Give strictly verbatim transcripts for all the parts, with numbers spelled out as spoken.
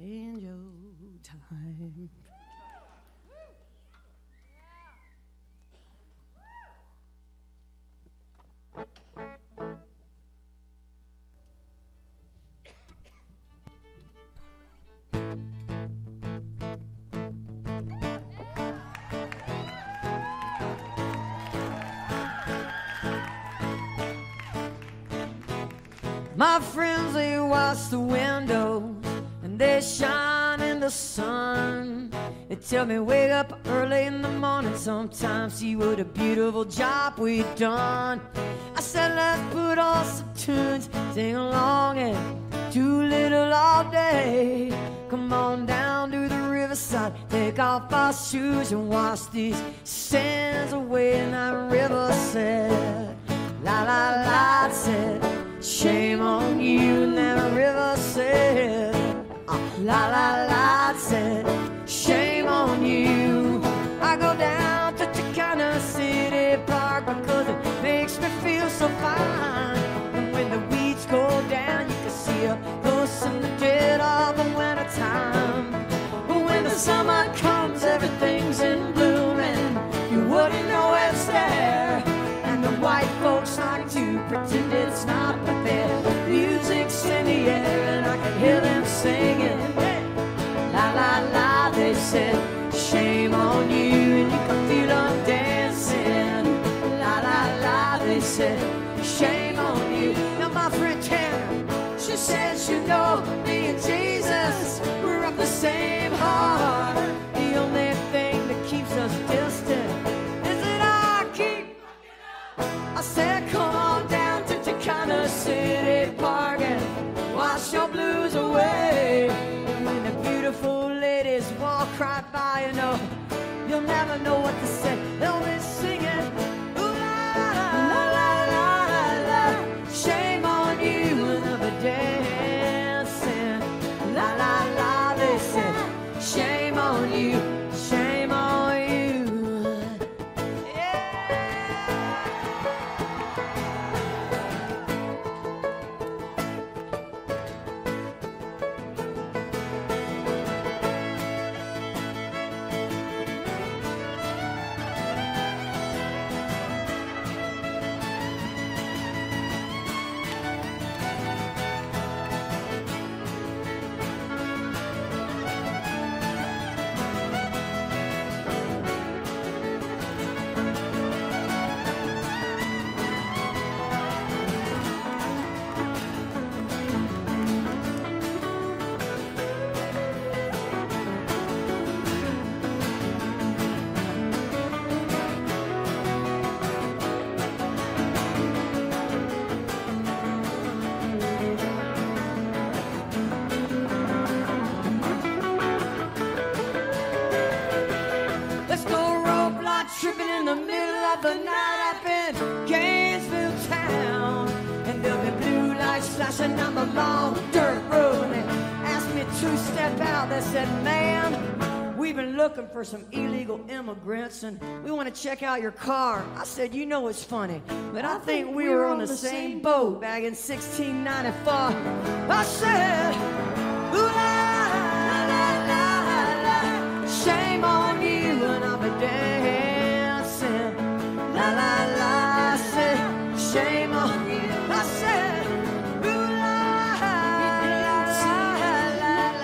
banjo time. My friends, they watch the windows and they shine in the sun. They tell me wake up early in the morning sometimes, see what a beautiful job we've done. I said let's put on some tunes, sing along and do little all day. Come on down to the riverside, take off our shoes and wash these sands away. And that river said, la la la, it said, shame on you. And that river said, uh, la la la, it said, shame on you. I go down to Chicana City Park because it makes me feel so fine. And when the weeds go down, you can see up close in the dead of the winter time. But when the summer comes, everything's in bloom and you wouldn't know it's there. And the white folks like to pretend it's not, but their music's in the air and I can hear them singing. La la la, they said, shame on you, and you can feel them dancing. La la la, they said, shame on you. Now my friend Tanner, she says, you know, me and Jesus, we're of the same heart. The only thing that keeps us distant is that I keep, I said, come on down to Chicana City Park and wash your blues away. And when the beautiful ladies walk right by, you know, you'll never know what to say. They'll be singing, ooh la la la la la, shame on you. And they'll be dancing, la la la, they said, shame on you, shame on you. Yeah. Tripping in the middle of the night up in Gainesville town. And there'll be blue lights flashing down the long dirt road. And they asked me to step out. They said, ma'am, we've been looking for some illegal immigrants and we want to check out your car. I said, you know it's funny, but I think we were on the same boat back in sixteen ninety-four. I said, ooh la la la la, shame on you. And I'll be dead. La la la, I said, shame on you. I said, ooh la la la la la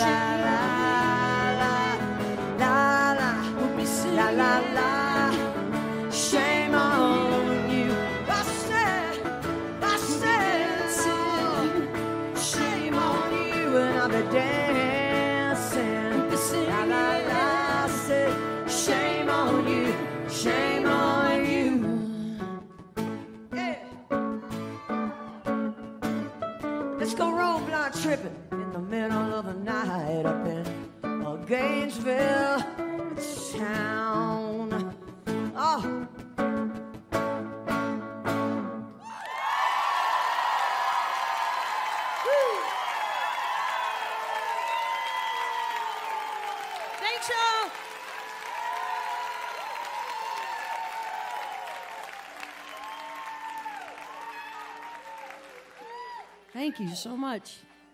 la la la la la, shame on you. I said, I said, shame on you, and I'll be dancing. La la la, I said, shame on you, shame on you. Let's go roadblock tripping in the middle of the night up in uh, Gainesville town. Oh. Woo. Thanks, y'all. Thank you so much.